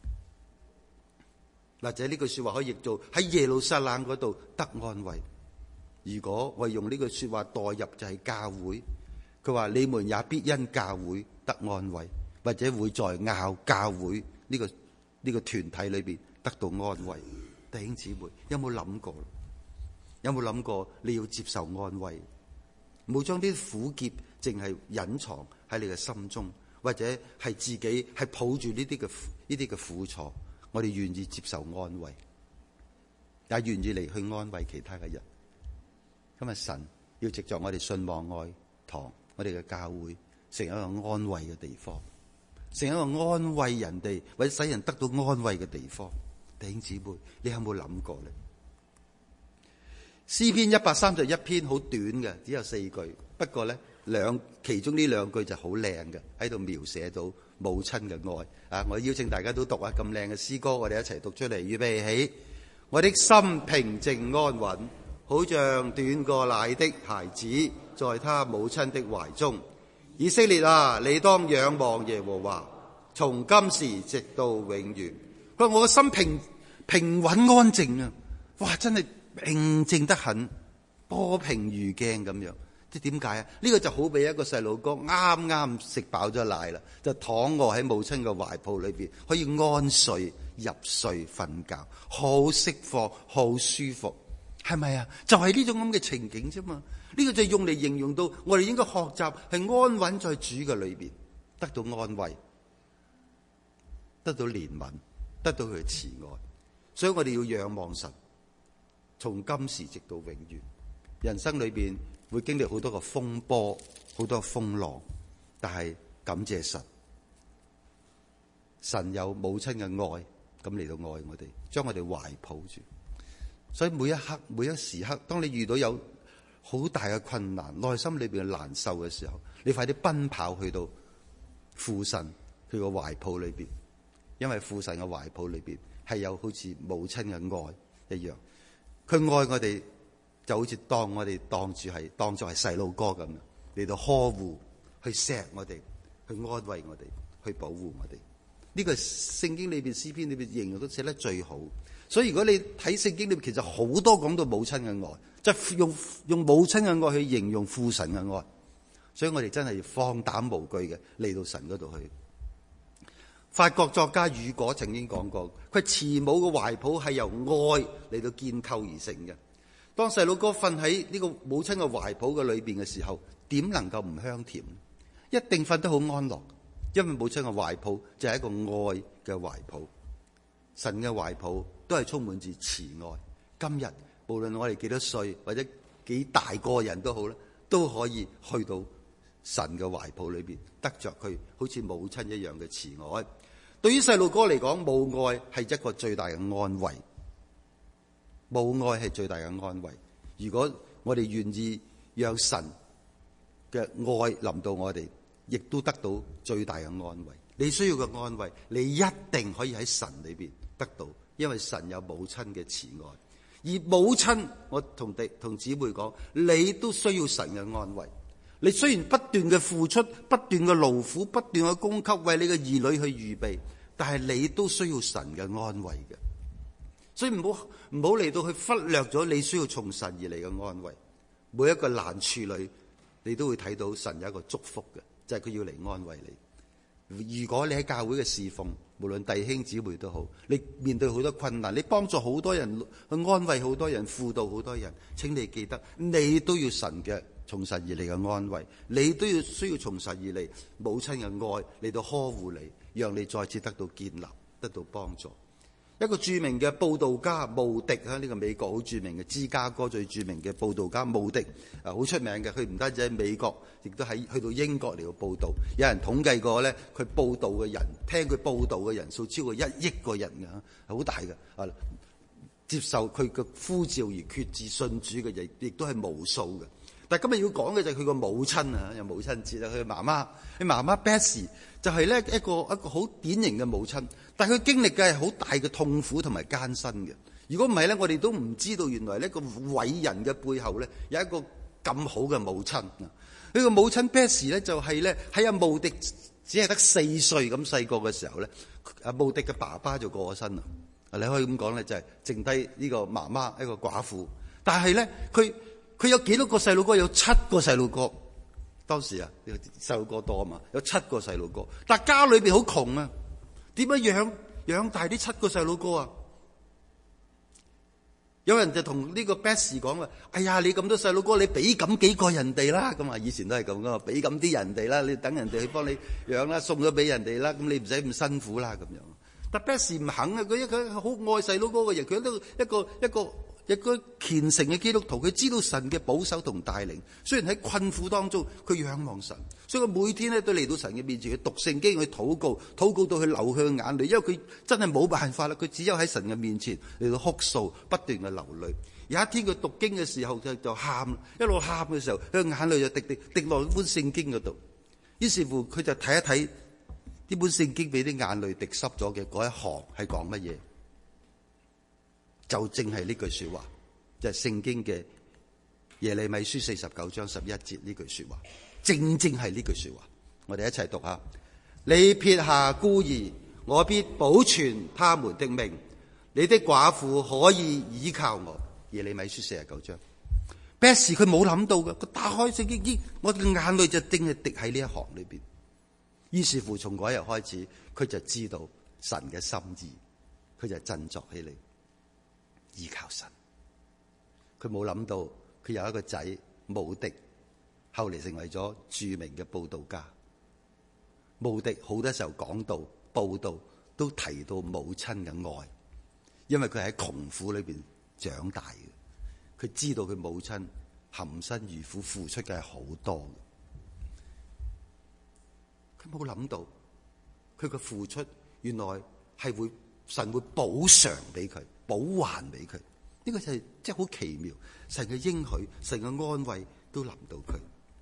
或者呢句說話可以譯做喺耶路撒冷嗰度得安慰。如果我用呢句說話代入就係教會，佢話你們也必因教會得安慰，或者會在拗教會呢個呢個團體裏邊得到安慰。弟兄姊妹，有冇諗過？有冇諗過你要接受安慰？唔好將啲苦澀淨係隱藏喺你嘅心中，或者係自己係抱住呢啲嘅呢啲嘅苦楚。我哋願意接受安慰，也願意嚟去安慰其他嘅人。今日神要藉着我哋信望愛堂，我哋嘅教會成一個安慰嘅地方，成一個安慰人哋或者使人得到安慰嘅地方。弟兄姊妹，你有冇諗過咧？詩篇一百三十一篇好短嘅，只有四句，不過咧兩其中呢兩句就好靚嘅，喺度描寫到母親嘅愛啊！我邀請大家都讀啊，咁靚嘅詩歌，我哋一齊讀出嚟，預備起。我的心平靜安穩，好像斷過奶的孩子，在他母親的懷中。以色列啊，你當仰望耶和華，從今時直到永遠。佢話我嘅心平平穩安靜啊！哇，真係平靜得很，波平如鏡咁樣。即係點解啊？呢個就好比一個細路哥啱啱食飽咗奶啦，就躺臥喺母親嘅懷抱裏邊，可以安睡入睡瞓覺，好釋放，好舒服，係咪啊？就係呢種咁嘅情景啫嘛。呢個就用嚟形容到我哋應該學習係安穩在主嘅裏邊，得到安慰，得到憐憫，得到佢嘅慈愛。所以我哋要仰望神，從今時直到永遠。人生裏邊會經歷好多個風波，好多風浪，但係感謝神，神有母親嘅愛咁嚟到愛我哋，將我哋懷抱住。所以每一刻每一時刻，當你遇到有好大嘅困難，內心裏邊嘅難受嘅時候，你快啲奔跑去到父神佢個懷抱裏邊，因為父神嘅懷抱裏邊係有好似母親嘅愛一樣，佢愛我哋就好似當我哋當住係當作係細路哥咁嚟到呵護，去錫我哋，去安慰我哋，去保護我哋。呢個聖經裏邊詩篇裏邊形容都寫得最好。所以如果你睇聖經裏邊，其實好多講到母親嘅愛，即係用用母親嘅愛去形容父神嘅愛。所以我哋真係要放膽無懼嘅嚟到神嗰度去。法國作家雨果曾經講過，佢慈母嘅懷抱係由愛嚟到建構而成嘅。當細路哥瞓喺呢個母親嘅懷抱嘅裏邊嘅時候，點能夠唔香甜？一定瞓得好安樂，因為母親嘅懷抱就係一個愛嘅懷抱。神嘅懷抱都係充滿住慈愛。今日無論我哋幾多歲或者幾大個人都好啦，都可以去到神嘅懷抱裏邊，得着佢好似母親一樣嘅慈愛。對於細路哥嚟講，母愛係一個最大嘅安慰。母愛係最大嘅安慰。如果我哋願意讓神嘅愛臨到我哋，亦都得到最大嘅安慰。你需要嘅安慰，你一定可以喺神裏邊得到，因為神有母親嘅慈愛。而母親，我同弟同姊妹講，你都需要神嘅安慰。你雖然不斷嘅付出，不斷嘅勞苦，不斷嘅供給，為你嘅兒女去預備，但係你都需要神嘅安慰嘅。所以唔好唔好嚟到去忽略咗你需要從神而嚟嘅安慰。每一個難處裏，你都會睇到神有一個祝福嘅，就係佢要嚟安慰你。如果你喺教會嘅侍奉，無論弟兄姊妹都好，你面對好多困難，你幫助好多人，去安慰好多人，輔導好多人，請你記得，你都要神嘅從神而嚟嘅安慰，你都要需要從神而嚟母親嘅愛嚟到呵護你，讓你再次得到建立，得到幫助。一個著名嘅佈道家慕迪啊，呢個美國好著名嘅芝加哥最著名嘅佈道家慕迪啊，好出名嘅。佢唔單止喺美國，亦都喺去到英國嚟到佈道。有人統計過咧，佢佈道嘅人，聽佢佈道嘅人數超過一億個人嘅，好大嘅啊！接受佢嘅呼召而決志信主嘅人，亦都係無數嘅。但係今日要講嘅就係佢個母親啊，有母親節啊，佢媽媽，佢媽媽 Bessie 就係咧一個一個好典型嘅母親，但係佢經歷嘅係好大嘅痛苦同埋艱辛嘅。如果唔係咧，我哋都唔知道原來呢個偉人嘅背後咧有一個咁好嘅母親啊！佢個母親 Bessie 咧就係咧喺阿慕迪只係得四歲咁細個嘅時候咧，阿慕迪嘅爸爸就過咗身啦。你可以咁講咧，就係剩低呢個媽媽一個寡婦，但係咧佢。佢有幾多個細路哥？有七個細路哥。當時啊，細路哥多啊嘛，有七個細路哥。但係家裏邊好窮啊，點樣養養大啲七個細路哥啊？有人就同呢個 Bessie 講話：哎呀，你咁多細路哥，你俾咁幾個人哋啦。咁啊，以前都係咁噶嘛，俾咁啲人哋啦，你等人哋去幫你養啦，送咗俾人哋啦，咁你唔使咁辛苦啦咁樣。但 Bessie 唔肯啊，佢一佢好愛細路哥嘅人，佢都一個一個。一個一個虔誠嘅基督徒，佢知道神嘅保守同帶領。雖然喺困苦當中，佢仰望神，所以佢每天咧都嚟到神嘅面前，去讀聖經，去禱告，禱告到佢流佢嘅眼淚，因為佢真係冇辦法啦，佢只有喺神嘅面前嚟到哭訴，不斷嘅流淚。有一天佢讀經嘅時候就就喊，一路喊嘅時候，佢嘅眼淚就滴滴滴落本聖經嗰度。於是乎佢就睇一睇呢本聖經，俾啲眼淚滴濕咗嘅嗰一行係講乜嘢？就正係呢句說話，就係聖經嘅耶利米書四十九章十一節呢句說話，正正係呢句說話。我哋一齊讀下：你撇下孤兒，我必保存他們的命；你的寡婦可以倚靠我。耶利米書四十九章。咩事佢冇諗到嘅？佢打開聖經，咦，我嘅眼淚就正係滴喺呢一行裏邊。於是乎，從嗰日開始，佢就知道神嘅心意，佢就振作起嚟。依靠神，佢冇諗到佢有一個仔慕迪，後嚟成為咗著名嘅佈道家。慕迪好多時候講道、佈道都提到母親嘅愛，因為佢喺窮苦裏邊長大嘅，佢知道佢母親含辛茹苦付出嘅係好多嘅。佢冇諗到佢嘅付出原來係會神會補償俾佢。補還俾佢，呢個就係即係好奇妙。神嘅應許、神嘅安慰都臨到佢。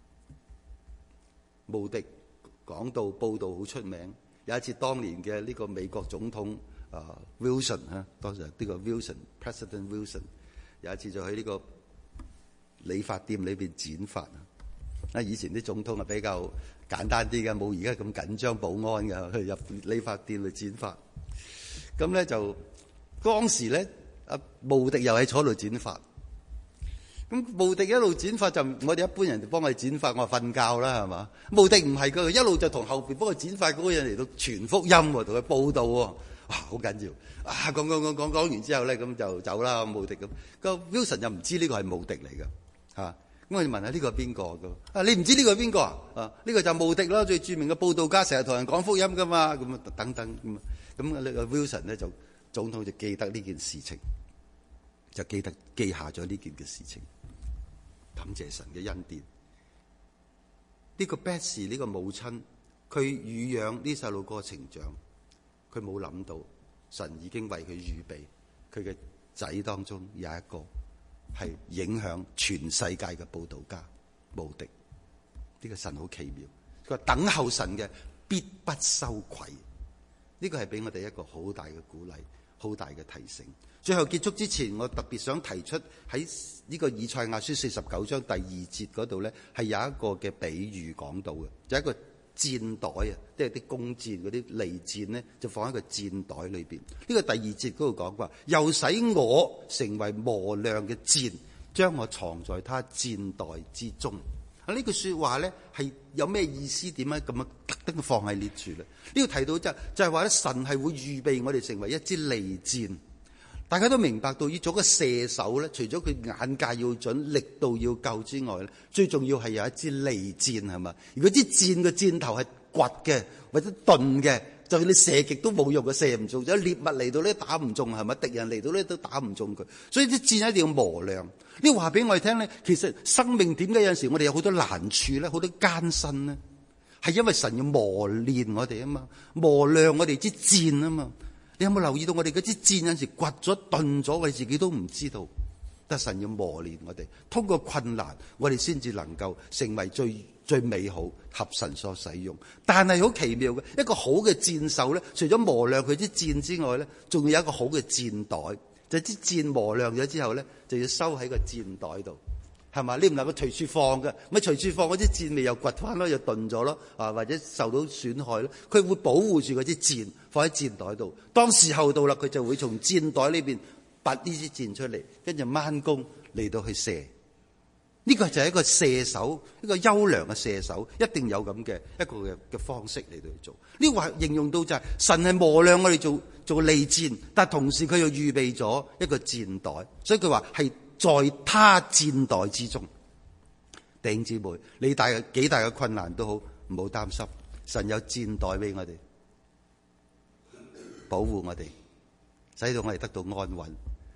慕迪講道、報道好出名。有一次，當年嘅呢個美國總統啊 Wilson 啊，當時呢個 Wilson President Wilson 有一次就喺呢個理髮店裏邊剪髮啊。以前啲總統係比較簡單啲嘅，冇而家咁緊張保安嘅，去入理髮店去剪髮。咁咧就。當時咧，阿慕迪又喺坐度剪髮。咁慕迪一路剪髮就，我哋一般人就幫佢剪髮，我話瞓覺啦，係嘛？慕迪唔係㗎，一路就同後邊幫佢剪髮嗰個人嚟到傳福音喎，同佢報道喎，哇，好緊要！啊，講講講講講完之後咧，咁就走啦，慕迪咁。個 Wilson 又唔知呢個係慕迪嚟㗎，嚇。咁我哋問下呢個係邊個㗎？啊，你唔知呢個係邊個啊？啊，呢個就係慕迪啦，最著名嘅報道家，成日同人講福音㗎嘛，咁啊等等咁啊。咁呢個 Wilson 咧就。總統就記得呢件事情，就記得記下咗呢件嘅事情，感謝神嘅恩典。呢個 Betsy 呢個母親，佢乳養呢細路哥成長，佢冇諗到神已經為佢預備，佢嘅仔當中有一個係影響全世界嘅佈道家，慕迪。呢個神好奇妙，佢話等候神嘅必不羞愧。呢個係俾我哋一個好大嘅鼓勵。好大嘅提醒。最後結束之前，我特別想提出喺呢個以賽亞書四十九章第二節嗰度咧，係有一個嘅比喻講到嘅，就係一個箭袋啊，即係啲弓箭嗰啲利箭咧，就放喺個箭袋裏邊。呢個第二節嗰度講話，又使我成為磨亮嘅箭，將我藏在他箭袋之中。啊！呢句説話咧係有咩意思？點解咁樣特登放喺呢處咧？呢度提到就就係話咧，神係會預備我哋成為一支利箭。大家都明白到，要做個射手咧，除咗佢眼界要準、力度要夠之外咧，最重要係有一支利箭，係嘛？如果支箭嘅箭頭係掘嘅或者鈍嘅，就算你射極都冇用嘅，射唔中。有獵物嚟到咧打唔中，係咪？敵人嚟到咧都打唔中佢。所以啲箭一定要磨亮。呢話俾我哋聽咧，其實生命點解有陣時我哋有好多難處咧，好多艱辛咧，係因為神要磨練我哋啊嘛，磨亮我哋支箭啊嘛。你有冇留意到我哋嗰支箭有陣時掘咗鈍咗，我哋自己都唔知道。但神要磨練我哋，通過困難，我哋先至能夠成為最最美好、合神所使用。但係好奇妙嘅，一個好嘅箭手咧，除咗磨亮佢支箭之外咧，仲要有一個好嘅箭袋。就支箭磨亮咗之後咧，就要收喺個箭袋度，係嘛？你唔能夠隨處放嘅，咪隨處放嗰支箭咪又掘翻咯，又鈍咗咯，啊或者受到損害咯。佢會保護住嗰支箭放喺箭袋度。當時候到啦，佢就會從箭袋呢邊拔呢支箭出嚟，跟住掹弓嚟到去射。呢個就係一個射手，一個優良嘅射手，一定有咁嘅一個嘅嘅方式嚟到去做。呢個話形容到就係神係磨亮我哋做做利箭，但同時佢又預備咗一個箭袋，所以佢話係在他箭袋之中。弟兄姊妹，你大嘅幾大嘅困難都好，唔好擔心，神有箭袋俾我哋，保護我哋，使到我哋得到安穩，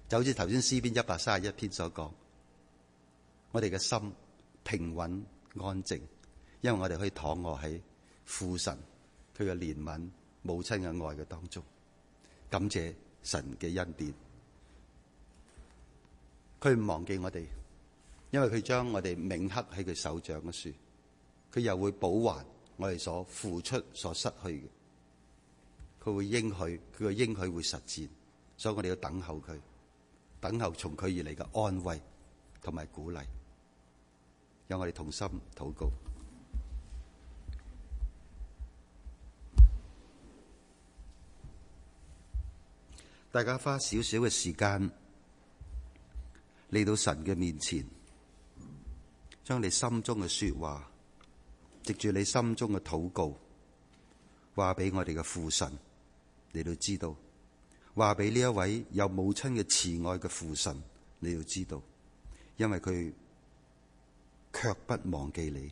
就好似頭先詩篇一百三十一篇所講，我哋嘅心平穩安靜，因為我哋可以躺臥喺父神佢嘅憐憫、母親嘅愛嘅當中，感謝神嘅恩典。佢唔忘記我哋，因為佢將我哋銘刻喺佢手掌嘅書，佢又會補還我哋所付出、所失去嘅。佢會應許，佢嘅應許會實踐，所以我哋要等候佢，等候從佢而嚟嘅安慰同埋鼓勵。讓我哋同心禱告。大家花少少嘅時間嚟到神嘅面前，將你心中嘅說話，藉住你心中嘅禱告，話俾我哋嘅父神，你都知道，話俾呢一位有母親嘅慈愛嘅父神，你要知道，因為佢卻不忘記你。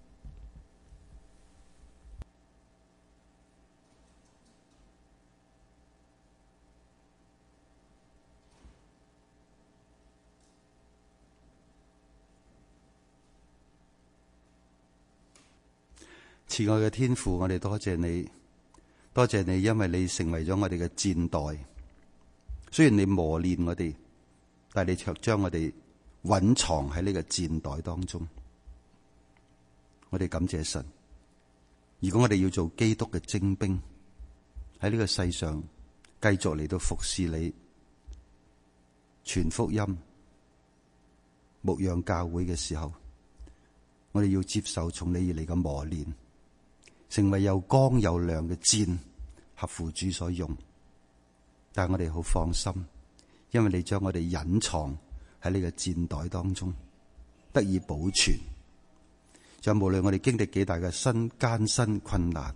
慈愛嘅天父，我哋多謝你，多謝你，因為你成為咗我哋嘅箭袋。雖然你磨練我哋，但係你卻將我哋蘊藏喺呢個箭袋當中。我哋感謝神。如果我哋要做基督嘅精兵，喺呢個世上繼續嚟到服侍你，傳福音、牧養教會嘅時候，我哋要接受從你而嚟嘅磨練，成為又光又亮嘅箭，合乎主所用。但係我哋好放心，因為你將我哋隱藏喺呢個箭袋當中，得以保存。就無論我哋經歷幾大嘅辛艱辛困難，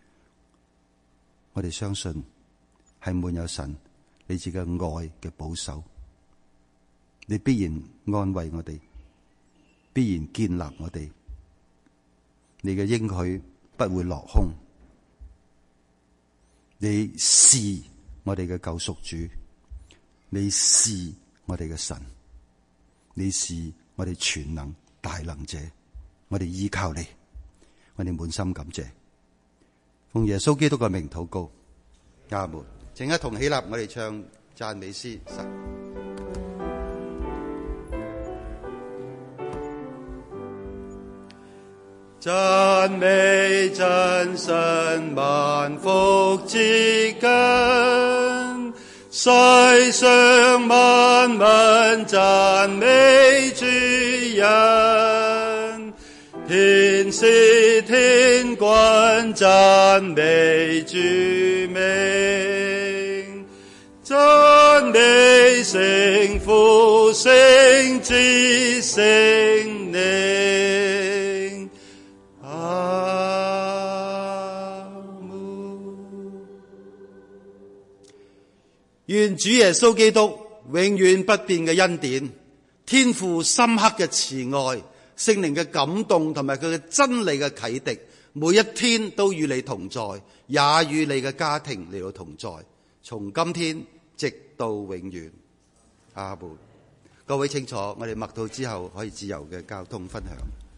我哋相信係滿有神你自己嘅愛嘅保守。你必然安慰我哋，必然建立我哋。你嘅應許不會落空。你是我哋嘅救贖主，你是我哋嘅神，你是我哋全能大能者。我哋依靠你，我哋滿心感謝。奉耶穌基督嘅名禱告，阿門。請一同起立，我哋唱讚美詩。讚美真神萬福之根，世上萬民讚美主人，天使天君讚美主名，讚美聖父聖子聖靈。阿門。願主耶穌基督永遠不變嘅恩典，天父深刻嘅慈愛，聖靈嘅感動同埋佢嘅真理嘅啟迪，每一天都與你同在，也與你嘅家庭嚟到同在，從今天直到永遠。阿門。各位清楚，我哋默禱之後可以自由嘅交通分享。